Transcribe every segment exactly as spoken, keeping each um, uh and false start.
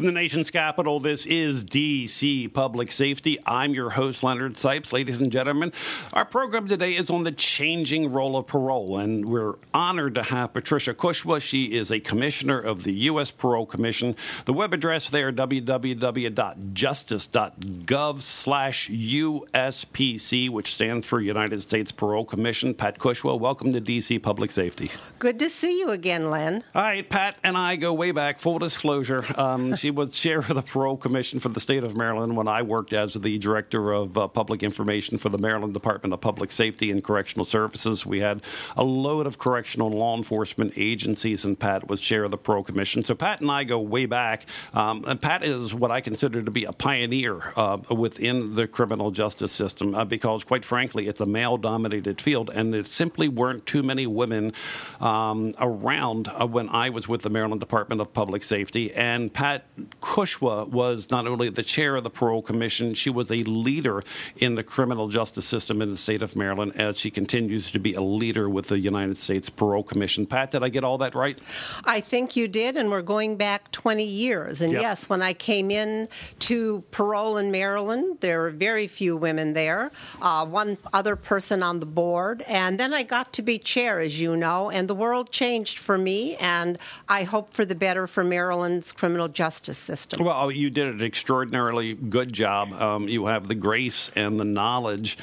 From the nation's capital, this is D C Public Safety. I'm your host, Leonard Sipes. Ladies and gentlemen, our program today is on the changing role of parole, and we're honored to have Patricia Kushwa. She is a commissioner of the U S Parole Commission. The web address there, w w w dot justice dot gov slash U S P C, which stands for United States Parole Commission. Pat Kushwa, welcome to D C Public Safety. Good to see you again, Len. All right, Pat and I go way back, full disclosure. Um, she was chair of the Parole Commission for the state of Maryland when I worked as the director of uh, public information for the Maryland Department of Public Safety and Correctional Services. We had a load of correctional and law enforcement agencies, and Pat was chair of the Parole Commission. So Pat and I go way back. Um, and Pat is what I consider to be a pioneer uh, within the criminal justice system uh, because, quite frankly, it's a male-dominated field, and there simply weren't too many women um, around uh, when I was with the Maryland Department of Public Safety. And Pat Kushwa was not only the chair of the Parole Commission, she was a leader in the criminal justice system in the state of Maryland, as she continues to be a leader with the United States Parole Commission. Pat, did I get all that right? I think you did, and we're going back twenty years. And yep. yes, when I came in to parole in Maryland, there were very few women there, uh, one other person on the board, and then I got to be chair, as you know, and the world changed for me, and I hope for the better for Maryland's criminal justice system. Well, you did an extraordinarily good job. Um, you have the grace and the knowledge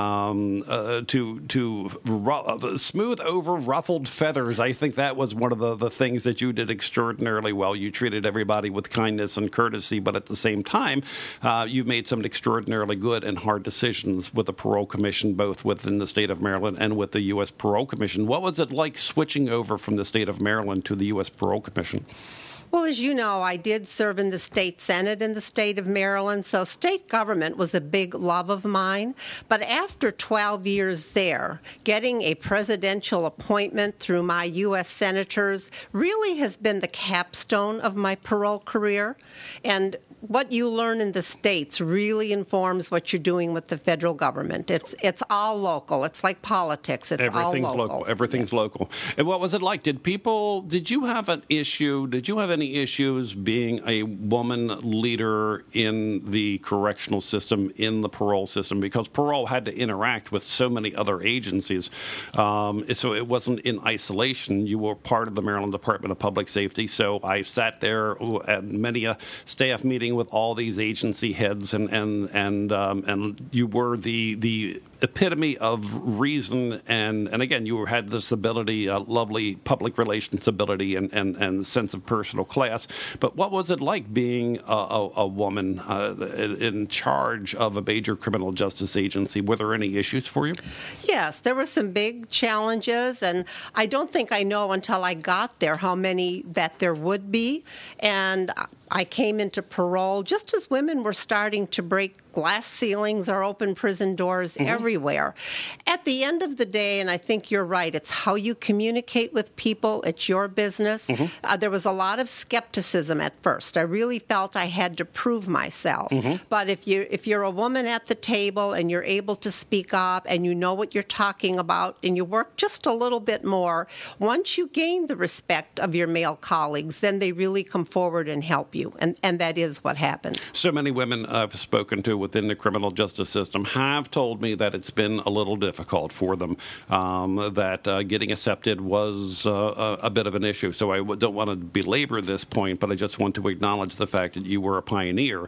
um, uh, to to ru- smooth over ruffled feathers. I think that was one of the, the things that you did extraordinarily well. You treated everybody with kindness and courtesy, but at the same time, uh, you made some extraordinarily good and hard decisions with the Parole Commission, both within the state of Maryland and with the U S Parole Commission. What was it like switching over from the state of Maryland to the U S Parole Commission? Well, as you know, I did serve in the state senate in the state of Maryland, so state government was a big love of mine. But after twelve years there, getting a presidential appointment through my U S senators really has been the capstone of my parole career. And what you learn in the states really informs what you're doing with the federal government. It's it's all local. It's like politics. It's Everything's all local. local. Everything's yes. local. And what was it like? Did people, did you have an issue, did you have any issues being a woman leader in the correctional system, in the parole system? Because parole had to interact with so many other agencies. Um, so it wasn't in isolation. You were part of the Maryland Department of Public Safety. So I sat there at many a staff meeting with all these agency heads, and and and um, and you were the the epitome of reason, and and again, you had this ability, uh, lovely public relations ability, and, and and sense of personal class. But what was it like being a, a, a woman uh, in charge of a major criminal justice agency? Were there any issues for you? Yes, there were some big challenges, and I don't think I know until I got there how many that there would be. And I came into parole just as women were starting to break glass ceilings or open prison doors mm-hmm. everywhere. At the end of the day, and I think you're right, it's how you communicate with people. It's your business. Mm-hmm. Uh, there was a lot of skepticism at first. I really felt I had to prove myself. Mm-hmm. But if you if you're a woman at the table and you're able to speak up and you know what you're talking about and you work just a little bit more, once you gain the respect of your male colleagues, then they really come forward and help you. And and that is what happened. So many women I've spoken to within the criminal justice system have told me that it's been a little difficult for them, um, that uh, getting accepted was uh, a, a bit of an issue. So I w- don't want to belabor this point, but I just want to acknowledge the fact that you were a pioneer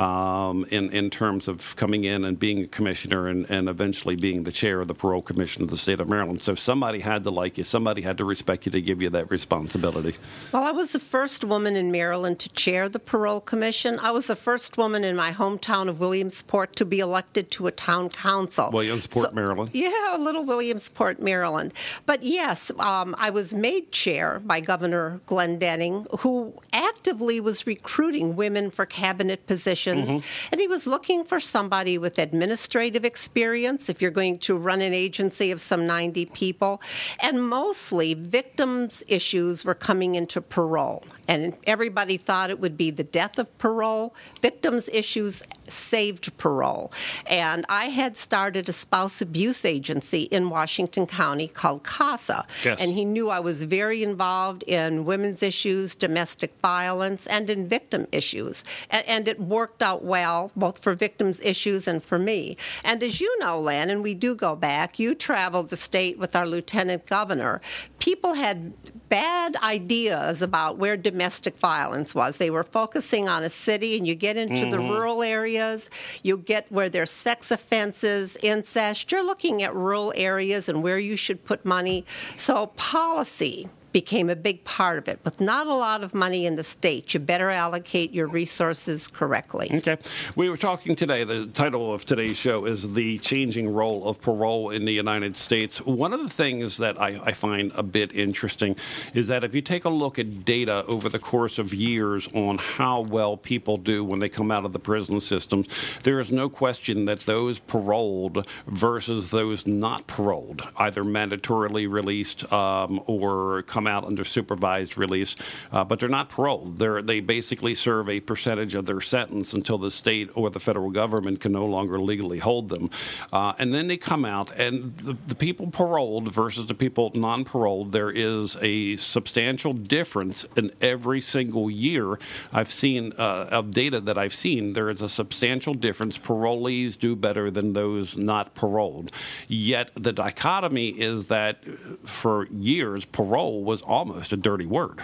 um, in, in terms of coming in and being a commissioner and, and eventually being the chair of the Parole Commission of the state of Maryland. So somebody had to like you. Somebody had to respect you to give you that responsibility. Well, I was the first woman in Maryland to chair the Parole Commission. I was the first woman in my hometown of Williamsport to be elected to a town council. Williamsport, so, Maryland. Yeah, little Williamsport, Maryland. But yes, um, I was made chair by Governor Glendening, who actively was recruiting women for cabinet positions. Mm-hmm. And he was looking for somebody with administrative experience, if you're going to run an agency of some ninety people. And mostly victims' issues were coming into parole. And everybody thought it would be the death of parole. Victims' issues saved parole. And I had started a spouse abuse agency in Washington County called CASA. Yes. And he knew I was very involved in women's issues, domestic violence, and in victim issues. And, and it worked out well, both for victims' issues and for me. And as you know, Len, and we do go back, you traveled the state with our lieutenant governor. People had bad ideas about where domestic violence was. They were focusing on a city, and you get into mm-hmm. the rural areas, you get where there's sex offenses, incest. You're looking at rural areas and where you should put money. So policy became a big part of it. With not a lot of money in the state, you better allocate your resources correctly. Okay. We were talking today, the title of today's show is The Changing Role of Parole in the United States. One of the things that I, I find a bit interesting is that if you take a look at data over the course of years on how well people do when they come out of the prison systems, there is no question that those paroled versus those not paroled, either mandatorily released um, or come out under supervised release, uh, but they're not paroled. They're, they basically serve a percentage of their sentence until the state or the federal government can no longer legally hold them. Uh, and then they come out, and the, the people paroled versus the people non-paroled, there is a substantial difference in every single year. I've seen, uh, of data that I've seen, there is a substantial difference. Parolees do better than those not paroled. Yet the dichotomy is that for years, parole was almost a dirty word.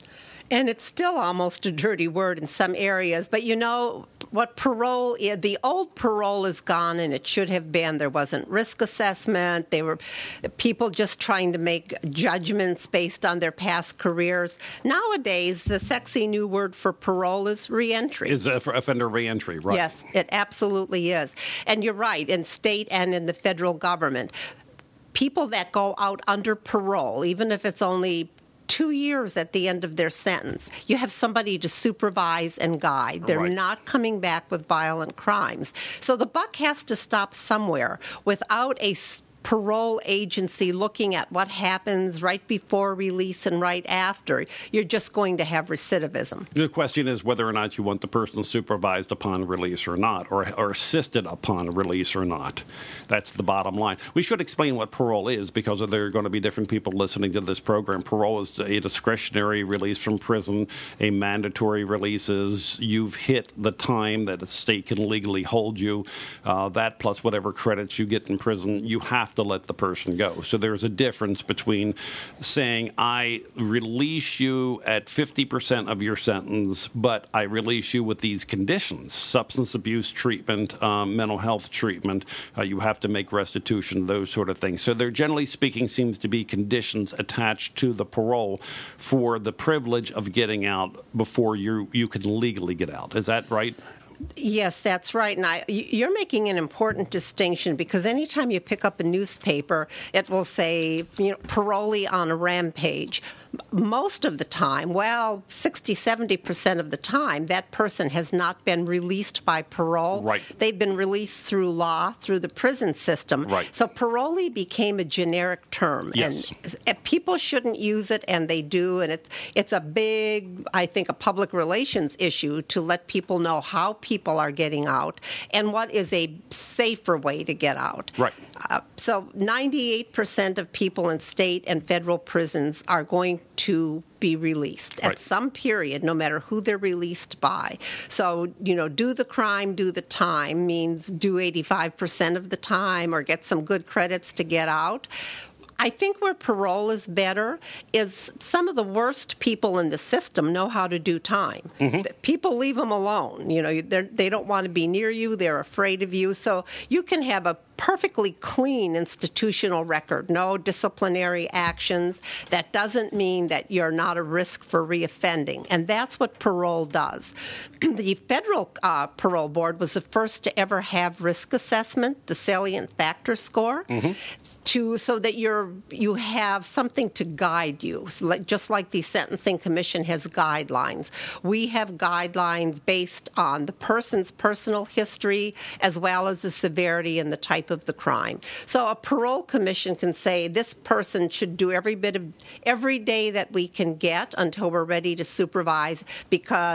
And it's still almost a dirty word in some areas. But you know what parole is? The old parole is gone, and it should have been. There wasn't risk assessment. They were people just trying to make judgments based on their past careers. Nowadays, the sexy new word for parole is reentry. Is uh, for offender reentry, right? Yes, it absolutely is. And you're right, in state and in the federal government, people that go out under parole, even if it's only two years at the end of their sentence, you have somebody to supervise and guide. They're right. not coming back with violent crimes. So the buck has to stop somewhere. Without a parole agency looking at what happens right before release and right after, you're just going to have recidivism. The question is whether or not you want the person supervised upon release or not, or, or assisted upon release or not. That's the bottom line. We should explain what parole is, because there are going to be different people listening to this program. Parole is a discretionary release from prison. A mandatory release is you've hit the time that a state can legally hold you. Uh, that plus whatever credits you get in prison, you have to let the person go. So there's a difference between saying, I release you at fifty percent of your sentence, but I release you with these conditions: substance abuse treatment, um, mental health treatment, uh, you have to make restitution, those sort of things. So there, generally speaking, seems to be conditions attached to the parole for the privilege of getting out before you you can legally get out. Is that right? Yes, that's right. And I, you're making an important distinction, because anytime you pick up a newspaper, it will say, you know, parolee on a rampage. Most of the time, well, sixty, seventy percent of the time, that person has not been released by parole. Right. They've been released through law, through the prison system. Right. So parolee became a generic term. Yes. And people shouldn't use it, and they do. And it's, it's a big, I think, a public relations issue to let people know how people are getting out and what is a safer way to get out. Right. Uh, so ninety-eight percent of people in state and federal prisons are going to be released right. at some period, no matter who they're released by. So, you know, do the crime, do the time means do eighty-five percent of the time or get some good credits to get out. I think where parole is better is some of the worst people in the system know how to do time. Mm-hmm. People leave them alone. You know, they don't want to be near you. They're afraid of you. So you can have a perfectly clean institutional record, no disciplinary actions. That doesn't mean that you're not a risk for reoffending, and that's what parole does. The federal uh, parole board was the first to ever have risk assessment, the salient factor score, mm-hmm. to so that you're you have something to guide you, so like, just like the Sentencing Commission has guidelines. We have guidelines based on the person's personal history as well as the severity and the type of the crime. So a parole commission can say this person should do every bit of every day that we can get until we're ready to supervise, because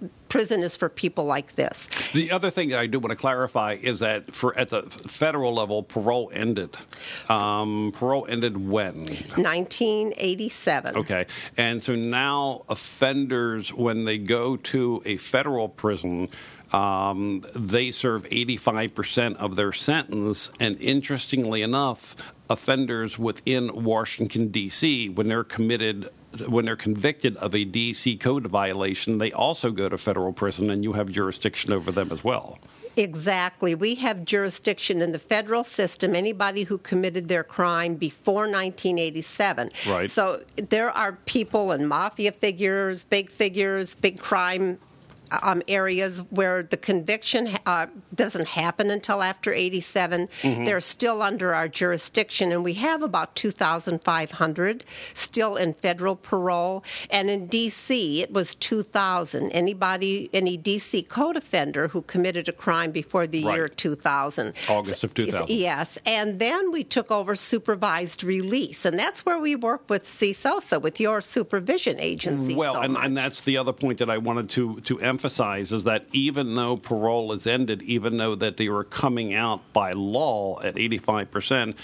prison is for people like this. The other thing I do want to clarify is that for at the federal level, parole ended. Um, parole ended when? nineteen eighty-seven. Okay. And so now offenders, when they go to a federal prison, Um, they serve eighty-five percent of their sentence, and interestingly enough, offenders within Washington, D C, when they're committed, when they're convicted of a D C code violation, they also go to federal prison, and you have jurisdiction over them as well. Exactly. We have jurisdiction in the federal system, anybody who committed their crime before nineteen eighty-seven. Right. So there are people and mafia figures, big figures, big crime Um, areas where the conviction uh, doesn't happen until after eighty-seven. Mm-hmm. They're still under our jurisdiction, and we have about two thousand five hundred still in federal parole. And in D C, it was two thousand. Anybody, any D C code offender who committed a crime before the right. year two thousand. August of two thousand. Yes. And then we took over supervised release, and that's where we work with C S O S A, with your supervision agency. Well, so and, much. and that's the other point that I wanted to, to emphasize. Emphasize is that even though parole is ended, even though that they were coming out by law at eighty-five percent,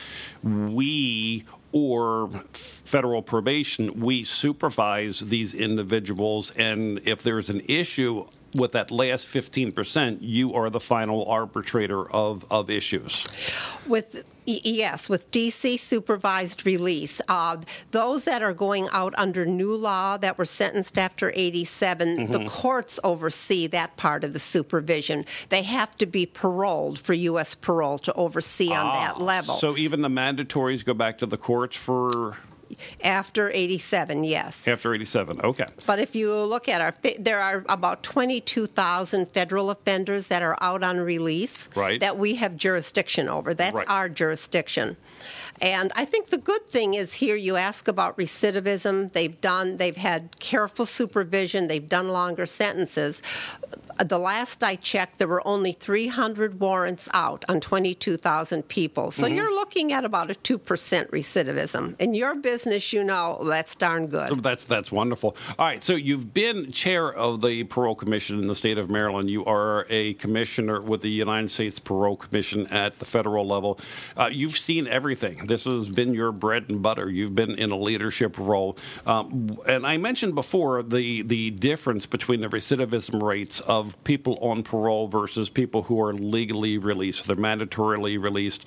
we or federal probation, we supervise these individuals, and if there's an issue with that last fifteen percent, you are the final arbitrator of, of issues. With Yes, with D C supervised release, uh, those that are going out under new law that were sentenced after eighty-seven, mm-hmm. the courts oversee that part of the supervision. They have to be paroled for U S parole to oversee on ah, that level. So even the mandatories go back to the courts for... After eighty-seven, yes. After eighty-seven, okay. But if you look at our, there are about twenty-two thousand federal offenders that are out on release right. that we have jurisdiction over. That's right. our jurisdiction. And I think the good thing is here you ask about recidivism. They've done, they've had careful supervision. They've done longer sentences. The last I checked, there were only three hundred warrants out on twenty-two thousand people. So mm-hmm. you're looking at about a two percent recidivism. In your business, you know, that's darn good. That's that's wonderful. All right, so you've been chair of the Parole Commission in the state of Maryland. You are a commissioner with the United States Parole Commission at the federal level. Uh, you've seen everything. This has been your bread and butter. You've been in a leadership role. Um, and I mentioned before the, the difference between the recidivism rates of people on parole versus people who are legally released. They're mandatorily released.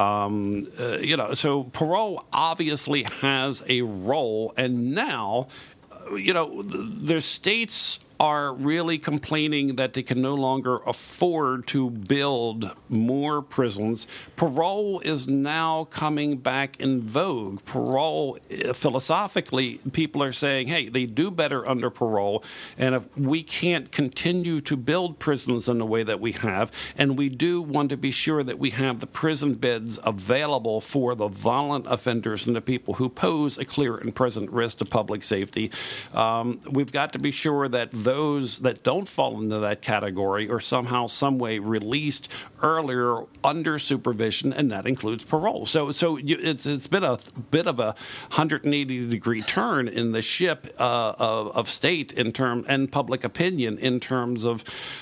Um, uh, you know, so parole obviously has a role. And now, uh, you know, there's states are really complaining that they can no longer afford to build more prisons. Parole is now coming back in vogue. Parole, philosophically, people are saying, hey, they do better under parole, and if we can't continue to build prisons in the way that we have, and we do want to be sure that we have the prison beds available for the violent offenders and the people who pose a clear and present risk to public safety, um, we've got to be sure that those that don't fall into that category are somehow, some way released earlier under supervision, and that includes parole. So, so you, it's it's been a bit of a one hundred eighty degree turn in the ship uh, of, of state in term and public opinion in terms of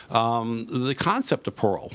um, the concept of parole.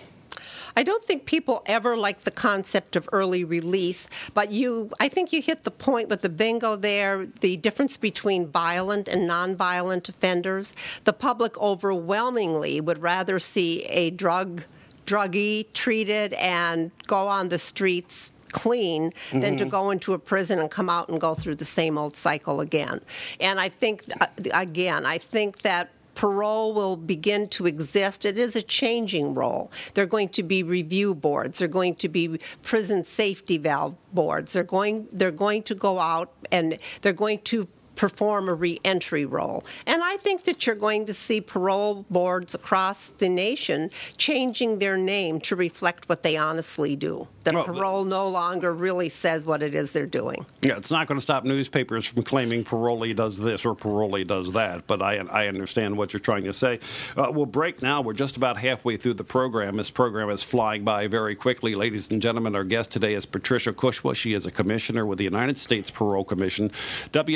I don't think people ever like the concept of early release, but you, I think you hit the point with the bingo there, the difference between violent and nonviolent offenders. The public overwhelmingly would rather see a drug druggie treated and go on the streets clean than mm-hmm. to go into a prison and come out and go through the same old cycle again. And I think, again, I think that parole will begin to exist. It is a changing role. There are going to be review boards. There are going to be prison safety valve boards. They're going, they're going to go out and they're going to perform a reentry role. And I think that you're going to see parole boards across the nation changing their name to reflect what they honestly do. That well, parole no longer really says what it is they're doing. Yeah, it's not going to stop newspapers from claiming parolee does this or parolee does that, but I, I understand what you're trying to say. Uh, we'll break now. We're just about halfway through the program. This program is flying by very quickly. Ladies and gentlemen, our guest today is Patricia Kushwa. She is a commissioner with the United States Parole Commission. w w w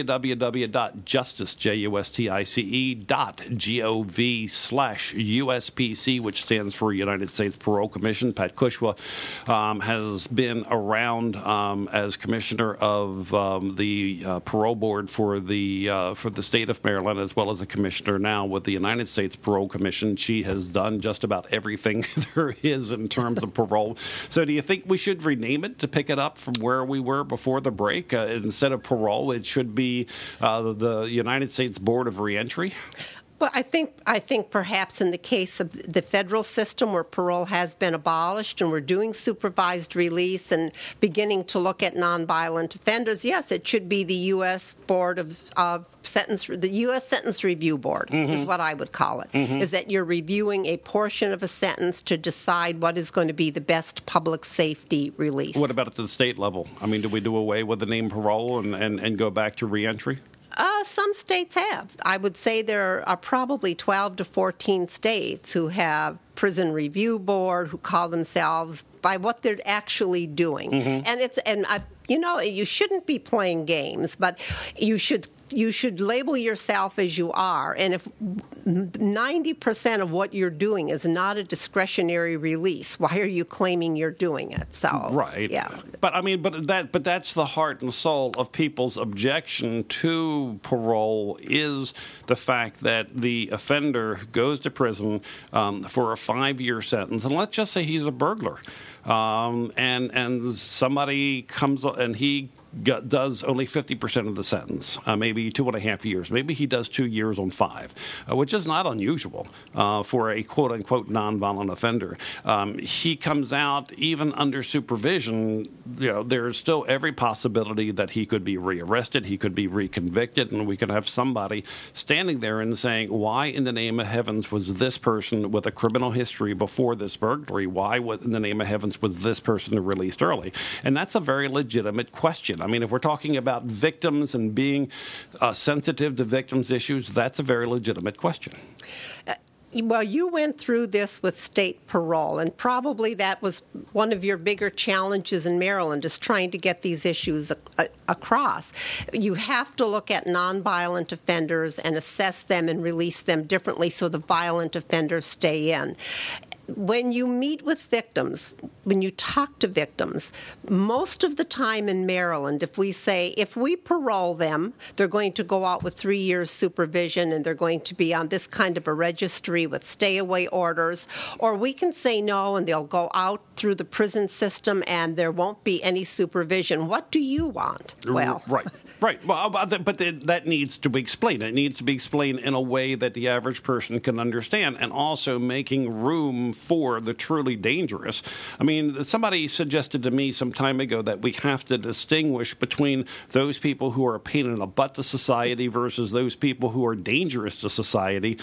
w dot justice, J U S T I C E, dot G-O-V slash U S P C, which stands for United States Parole Commission. Pat Kushwa um, has been around um, as commissioner of um, the uh, parole board for the uh, for the state of Maryland, as well as a commissioner now with the United States Parole Commission. She has done just about everything there is in terms of parole. So do you think we should rename it to pick it up from where we were before the break? Uh, instead of parole, it should be uh, the United States Board of Reentry? Well, I think I think perhaps in the case of the federal system where parole has been abolished and we're doing supervised release and beginning to look at nonviolent offenders, yes, it should be the U S Board of, of Sentence, the U S Sentence Review Board mm-hmm. is what I would call it, mm-hmm. is that you're reviewing a portion of a sentence to decide what is going to be the best public safety release. What about at the state level? I mean, do we do away with the name parole and, and, and go back to reentry? Uh, some states have. I would say there are probably twelve to fourteen states who have prison review board, who call themselves by what they're actually doing. Mm-hmm. And it's and I, you know, you shouldn't be playing games, but you should you should label yourself as you are. And if ninety percent of what you're doing is not a discretionary release, why are you claiming you're doing it? So right, yeah. But I mean, but that but that's the heart and soul of people's objection to parole is the fact that the offender goes to prison um, for a five-year sentence, and let's just say he's a burglar, um, and and somebody comes and he. does only fifty percent of the sentence, uh, maybe two and a half years. Maybe he does two years on five, uh, which is not unusual uh, for a quote-unquote nonviolent offender. Um, he comes out, even under supervision, you know, there's still every possibility that he could be rearrested, he could be reconvicted, and we could have somebody standing there and saying, why in the name of heavens was this person with a criminal history before this burglary, why in the name of heavens was this person released early? And that's a very legitimate question. I mean, if we're talking about victims and being uh, sensitive to victims' issues, that's a very legitimate question. Uh, well, you went through this with state parole, and probably that was one of your bigger challenges in Maryland, is trying to get these issues a- a- across. You have to look at nonviolent offenders and assess them and release them differently so the violent offenders stay in. When you meet with victims, when you talk to victims, most of the time in Maryland, if we say, if we parole them, they're going to go out with three years supervision and they're going to be on this kind of a registry with stay-away orders, or we can say no and they'll go out through the prison system and there won't be any supervision. What do you want? Well, right. Right. Well, but that needs to be explained. It needs to be explained in a way that the average person can understand, and also making room for the truly dangerous. I mean, somebody suggested to me some time ago that we have to distinguish between those people who are a pain in the butt to society versus those people who are dangerous to society,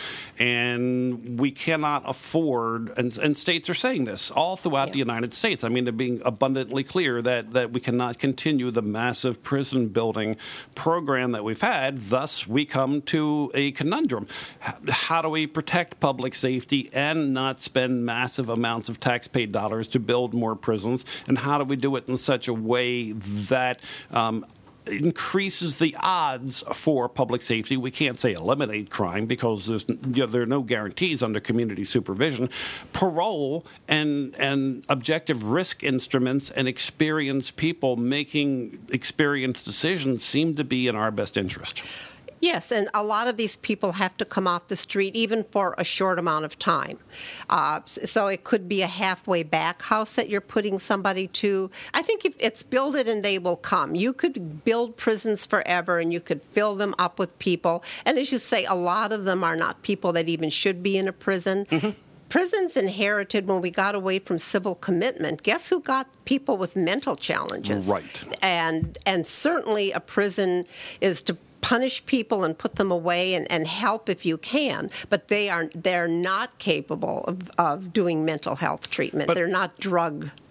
and we cannot afford, and, and states are saying this all throughout yeah. the United States. I mean, they're being abundantly clear that, that we cannot continue the massive prison building program that we've had. Thus, we come to a conundrum. How do we protect public safety and not spend massive amounts of tax-paid dollars to build more prisons? And how do we do it in such a way that um, increases the odds for public safety? We can't say eliminate crime because there's, you know, there are no guarantees under community supervision. Parole and and objective risk instruments and experienced people making experienced decisions seem to be in our best interest. Yes, and a lot of these people have to come off the street even for a short amount of time. Uh, so it could be a halfway back house that you're putting somebody to. I think if it's build it and they will come. You could build prisons forever and you could fill them up with people. And as you say, a lot of them are not people that even should be in a prison. Mm-hmm. Prisons inherited when we got away from civil commitment. Guess who got people with mental challenges? Right. And, and certainly a prison is to punish people and put them away and, and help if you can, but they are they're not capable of, of doing mental health treatment. But, they're not drug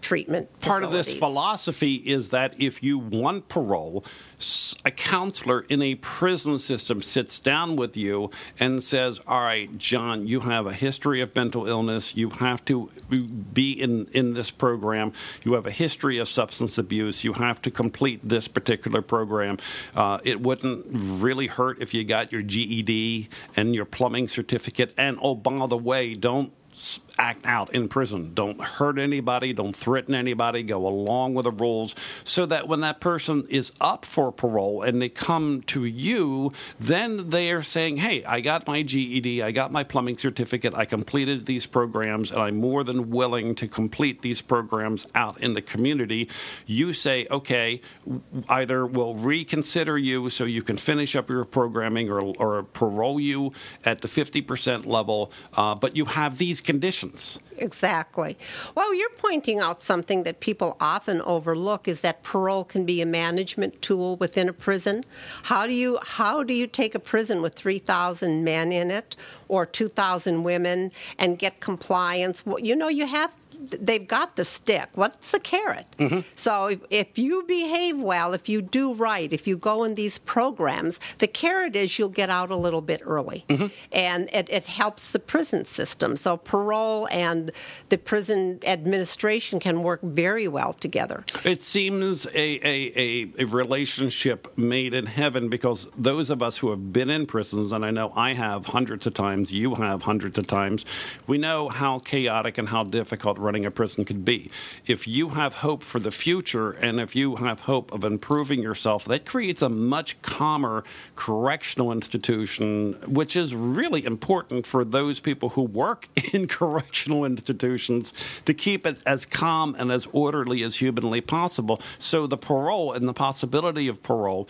treatment Part of this facilities. philosophy is that if you want parole, a counselor in a prison system sits down with you and says, all right, John, you have a history of mental illness. You have to be in, in this program. You have a history of substance abuse. You have to complete this particular program. Uh, it wouldn't really hurt if you got your G E D and your plumbing certificate. And, oh, by the way, don't act out in prison. Don't hurt anybody. Don't threaten anybody. Go along with the rules so that when that person is up for parole and they come to you, then they are saying, hey, I got my G E D, I got my plumbing certificate, I completed these programs, and I'm more than willing to complete these programs out in the community. You say, okay, either we'll reconsider you so you can finish up your programming or, or parole you at the fifty percent level, uh, but you have these conditions. Exactly. Well, you're pointing out something that people often overlook is that parole can be a management tool within a prison. How do you how do you take a prison with three thousand men in it or two thousand women and get compliance? Well, you know, you have they've got the stick. What's the carrot? Mm-hmm. So if, if you behave well, if you do right, if you go in these programs, the carrot is you'll get out a little bit early. Mm-hmm. And it, it helps the prison system. So parole and the prison administration can work very well together. It seems a, a, a, a relationship made in heaven because those of us who have been in prisons, and I know I have hundreds of times, you have hundreds of times, we know how chaotic and how difficult running a prison could be. If you have hope for the future and if you have hope of improving yourself, that creates a much calmer correctional institution, which is really important for those people who work in correctional institutions to keep it as calm and as orderly as humanly possible. So the parole and the possibility of parole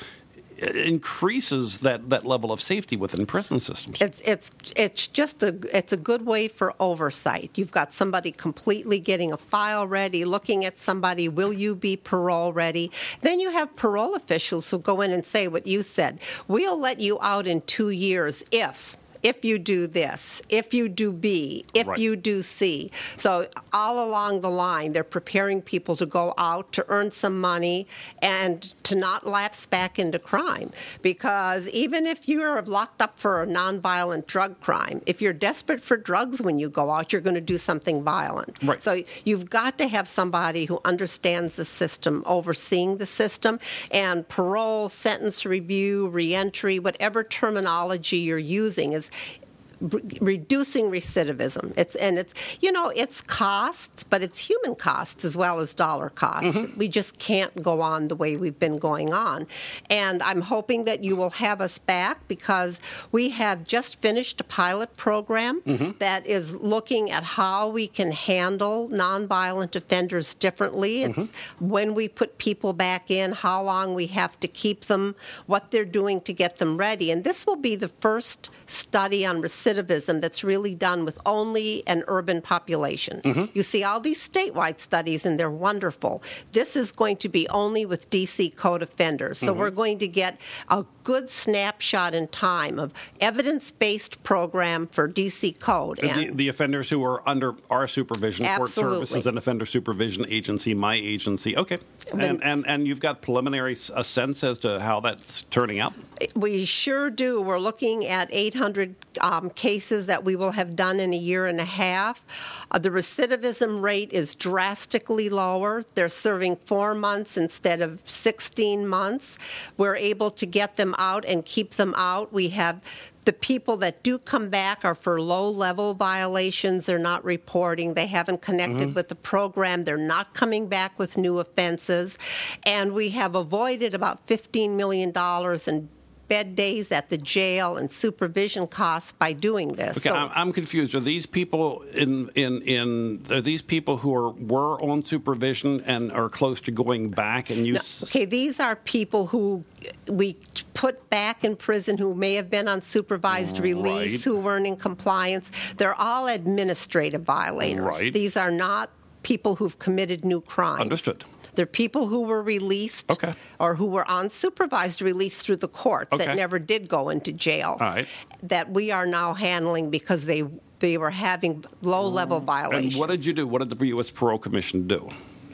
increases that, that level of safety within prison systems. It's it's it's just a it's a good way for oversight. You've got somebody completely getting a file ready, looking at somebody, will you be parole ready? Then you have parole officials who go in and say what you said. We'll let you out in two years if if you do this, if you do B, if right. you do C. So all along the line, they're preparing people to go out to earn some money and to not lapse back into crime. Because even if you're locked up for a nonviolent drug crime, if you're desperate for drugs when you go out, you're going to do something violent. Right. So you've got to have somebody who understands the system, overseeing the system, and parole, sentence review, reentry, whatever terminology you're using is reducing recidivism. It's and it's you know it's costs, but it's human costs as well as dollar costs. Mm-hmm. We just can't go on the way we've been going on. And I'm hoping that you will have us back because we have just finished a pilot program mm-hmm. that is looking at how we can handle nonviolent offenders differently. It's mm-hmm. when we put people back in, how long we have to keep them, what they're doing to get them ready. And this will be the first study on recidivism that's really done with only an urban population. Mm-hmm. You see all these statewide studies, and they're wonderful. This is going to be only with D C Code offenders. So mm-hmm. we're going to get a good snapshot in time of evidence-based program for D C Code. And the, the offenders who are under our supervision, absolutely. Court Services and Offender Supervision Agency, my agency. Okay. When, and, and and you've got preliminary a sense as to how that's turning out? We sure do. We're looking at eight hundred um, cases that we will have done in a year and a half. Uh, the recidivism rate is drastically lower. They're serving four months instead of sixteen months. We're able to get them out and keep them out. We have the people that do come back are for low-level violations. They're not reporting. They haven't connected mm-hmm. with the program. They're not coming back with new offenses. And we have avoided about fifteen million dollars in bed days at the jail and supervision costs by doing this. Okay, so, I'm, I'm confused. Are these people in in in are these people who are were on supervision and are close to going back? And you no, okay, these are people who we put back in prison who may have been on supervised right. release, who weren't in compliance. They're all administrative violators. Right. These are not people who've committed new crimes. Understood. They're people who were released okay. or who were on supervised release through the courts okay. that never did go into jail All right. that we are now handling because they they were having low-level violations. And what did you do? What did the U S Parole Commission do?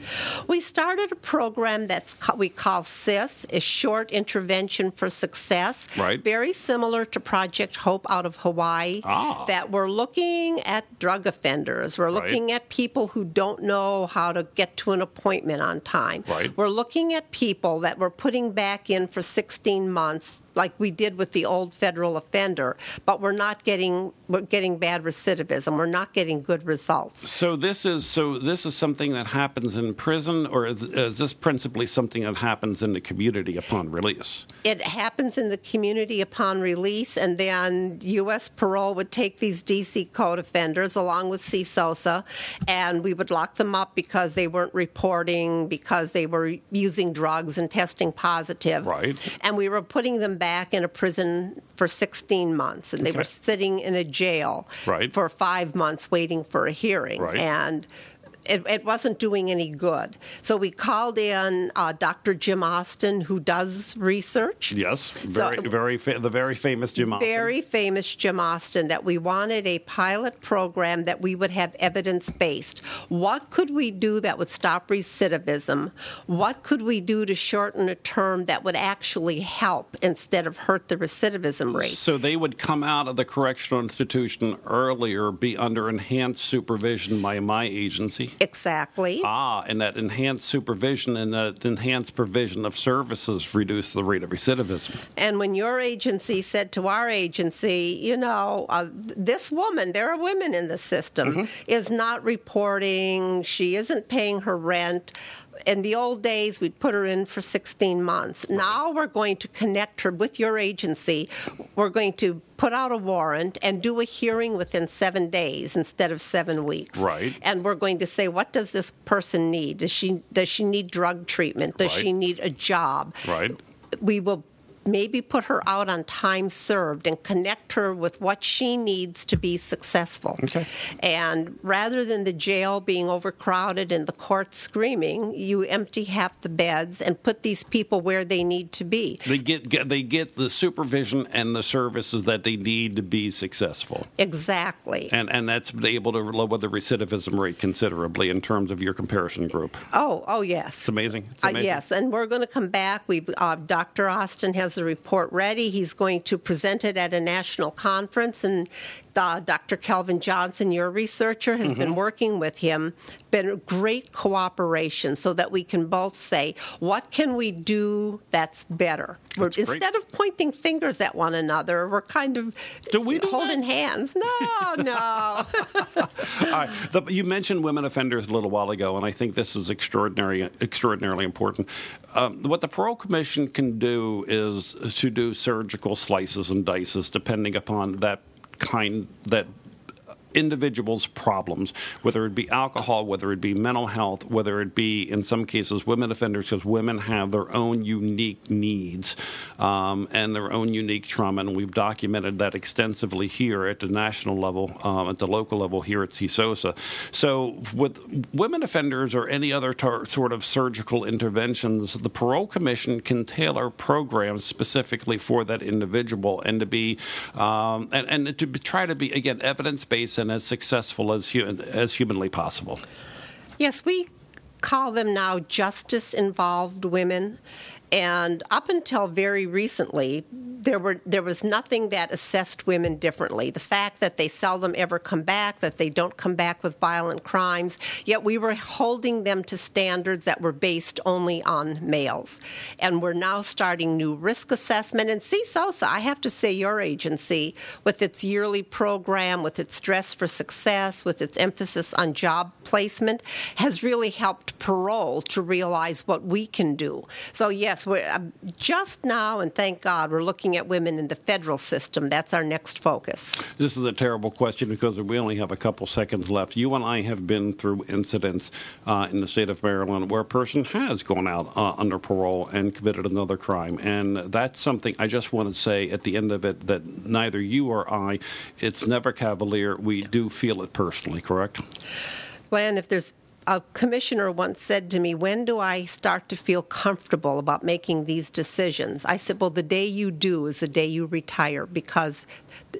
We started a program that's we call SIS, a Short Intervention for Success. Right. Very similar to Project Hope out of Hawaii. Ah. That we're looking at drug offenders. We're looking Right. at people who don't know how to get to an appointment on time. Right. We're looking at people that we're putting back in for sixteen months, like we did with the old federal offender, but we're not getting we're getting bad recidivism. We're not getting good results. So this is so this is something that happens in prison, or is, is this principally something that happens in the community upon release? It happens in the community upon release, and then U S Parole would take these D C code offenders along with C S O S A, and we would lock them up because they weren't reporting, because they were using drugs and testing positive. Right. And we were putting them back in a prison for sixteen months, and they Okay. were sitting in a jail Right. for five months waiting for a hearing. Right. And It, it wasn't doing any good. So we called in uh, Doctor Jim Austin, who does research. Yes, very, So- very, fa- the very famous Jim Austin. Very famous Jim Austin, that we wanted a pilot program that we would have evidence-based. What could we do that would stop recidivism? What could we do to shorten a term that would actually help instead of hurt the recidivism rate? So they would come out of the correctional institution earlier, be under enhanced supervision by my agency. Exactly. Ah, and that enhanced supervision and that enhanced provision of services reduce the rate of recidivism. And when your agency said to our agency, you know, uh, this woman, there are women in the system, Mm-hmm. is not reporting, she isn't paying her rent. In the old days, we'd put her in for sixteen months. Now we're going to connect her with your agency. We're going to put out a warrant and do a hearing within seven days instead of seven weeks. Right. And we're going to say, what does this person need? Does she does she need drug treatment? Does Right. she need a job? Right. We will maybe put her out on time served and connect her with what she needs to be successful. Okay. And rather than the jail being overcrowded and the court screaming, you empty half the beds and put these people where they need to be. They get, get they get the supervision and the services that they need to be successful. Exactly. And and that's been able to lower the recidivism rate considerably in terms of your comparison group. Oh, oh yes. It's amazing. It's Uh, amazing. yes, and we're going to come back. We, uh, Doctor Austin has the report ready. He's going to present it at a national conference, and uh, Doctor Kelvin Johnson, your researcher, has Mm-hmm. been working with him. Been a great cooperation, so that we can both say, what can we do that's better? We're, That's great. instead of pointing fingers at one another, we're kind of Do we do holding that? hands. No, no. All right. The, you mentioned women offenders a little while ago, and I think this is extraordinary, extraordinarily important. Um, what the Parole Commission can do is to do surgical slices and dices, depending upon that kind that individuals' problems, whether it be alcohol, whether it be mental health, whether it be, in some cases, women offenders, because women have their own unique needs um, and their own unique trauma, and we've documented that extensively here at the national level, um, at the local level here at C S O S A. So with women offenders or any other tar- sort of surgical interventions, the Parole Commission can tailor programs specifically for that individual and to be, um, and, and to be, try to be, again, evidence-based and as successful as hu- as humanly possible. Yes, we call them now justice-involved women. And up until very recently, there were there was nothing that assessed women differently. The fact that they seldom ever come back, that they don't come back with violent crimes, yet we were holding them to standards that were based only on males. And we're now starting new risk assessment. And C S O S A, I have to say, your agency, with its yearly program, with its Dress for Success, with its emphasis on job placement, has really helped parole to realize what we can do. So yes, we're uh, just now, and thank God, we're looking at women in the federal system. That's our next focus. This is a terrible question because we only have a couple seconds left. You and I have been through incidents uh, in the state of Maryland where a person has gone out uh, under parole and committed another crime. And that's something I just want to say at the end of it, that neither you or I, it's never cavalier. We do feel it personally, correct? Glenn, if there's a commissioner once said to me, when do I start to feel comfortable about making these decisions? I said, well, the day you do is the day you retire, because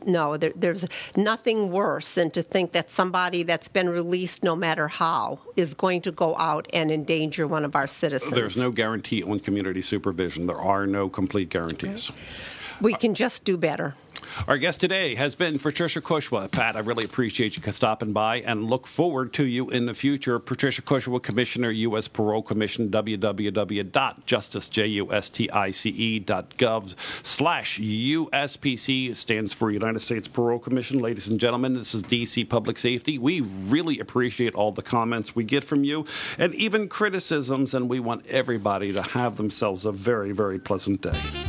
no, there, there's nothing worse than to think that somebody that's been released, no matter how, is going to go out and endanger one of our citizens. There's no guarantee on community supervision. There are no complete guarantees. We can just do better. Our guest today has been Patricia Kushwa. Pat, I really appreciate you stopping by and look forward to you in the future. Patricia Kushwa, Commissioner, U S Parole Commission, w w w dot justice dot gov slash U S P C stands for United States Parole Commission. Ladies and gentlemen, this is D C Public Safety. We really appreciate all the comments we get from you and even criticisms, and we want everybody to have themselves a very, very pleasant day.